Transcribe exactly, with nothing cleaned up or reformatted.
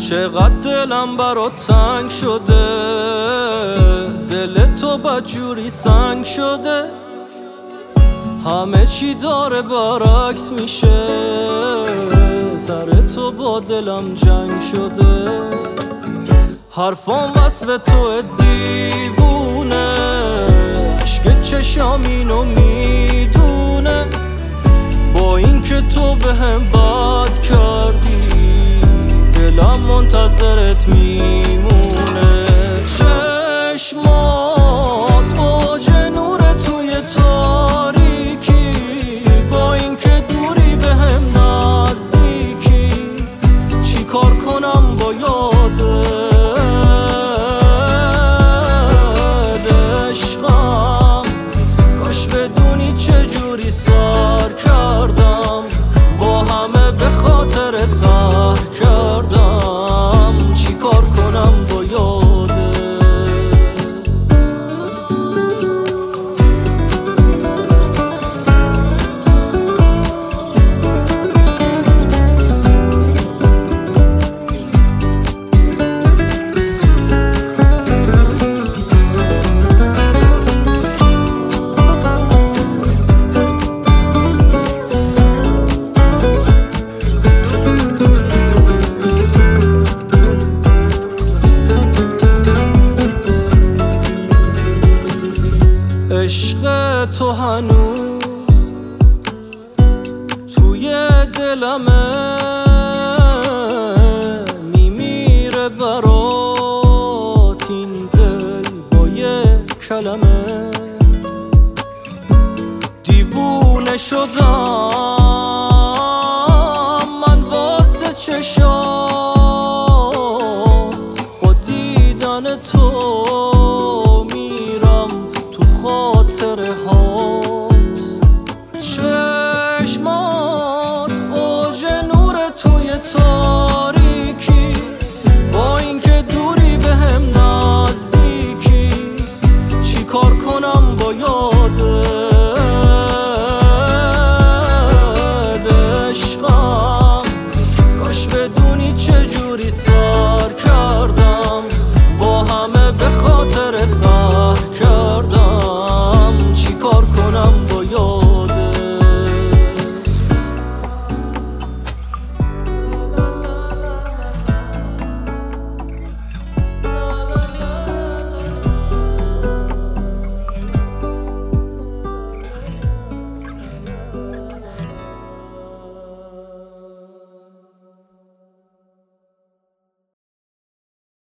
چقدر دلم برات تنگ شده، دل تو بدجوری سنگ شده، همه چی داره برعکس میشه، سر تو با دلم جنگ شده. حرفام وصف تو دیوونه، عشق چشام اینو میدونه، با این که تو به هم بد کردی دلم منتظرت میمونه. چشمات اوج نور توی تاریکی، با این که دوری به هم نزدیکی، چی کار کنم با یادت عشقم، کاش بدونی چجوری سر کردم، با همه به خاطرت قهر کردم، چی کار کنم با یادت. عشق تو هنوز توی دلمه، میمیره برات این دل با یه کلمه. دیوونه شدم من واسه چشام